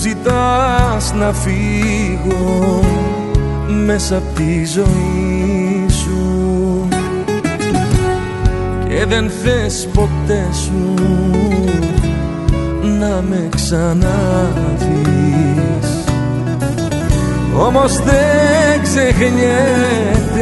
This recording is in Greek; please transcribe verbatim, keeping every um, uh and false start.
ζητάς να φύγω μέσα απ' τη ζωή σου και δεν θες ποτέ σου να με ξαναδείς. Όμως δεν ξεχνιέται